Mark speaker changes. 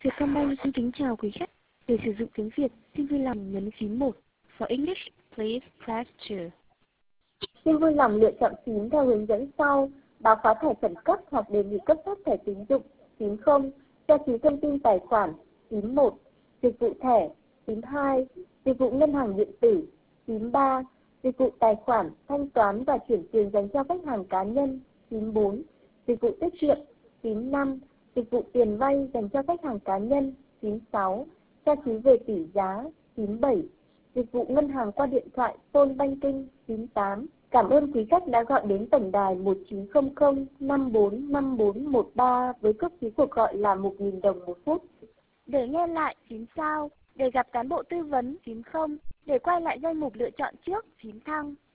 Speaker 1: Vietcombank xin kính chào quý khách. Để sử dụng tiếng Việt, xin vui lòng nhấn phím 1. For English, please press 2.
Speaker 2: Xin vui lòng lựa chọn phím theo hướng dẫn sau: báo khóa thẻ khẩn cấp hoặc đề nghị cấp phát thẻ tín dụng, phím 0, tra cứu thông tin tài khoản, phím 1, dịch vụ thẻ, phím 2, dịch vụ ngân hàng điện tử, phím 3, dịch vụ tài khoản, thanh toán và chuyển tiền dành cho khách hàng cá nhân, phím 4, dịch vụ tiết kiệm, phím 5, dịch vụ tiền vay dành cho khách hàng cá nhân, phím 6, tra cứu về tỷ giá, phím 7, dịch vụ ngân hàng qua điện thoại, phone banking, phím 8. Cảm ơn quý khách đã gọi đến tổng đài 1900 545413 với cước phí cuộc gọi là 1.000 đồng một phút.
Speaker 1: Để nghe lại, phím sao. Để gặp cán bộ tư vấn, phím 0. Để quay lại danh mục lựa chọn trước, phím thăng.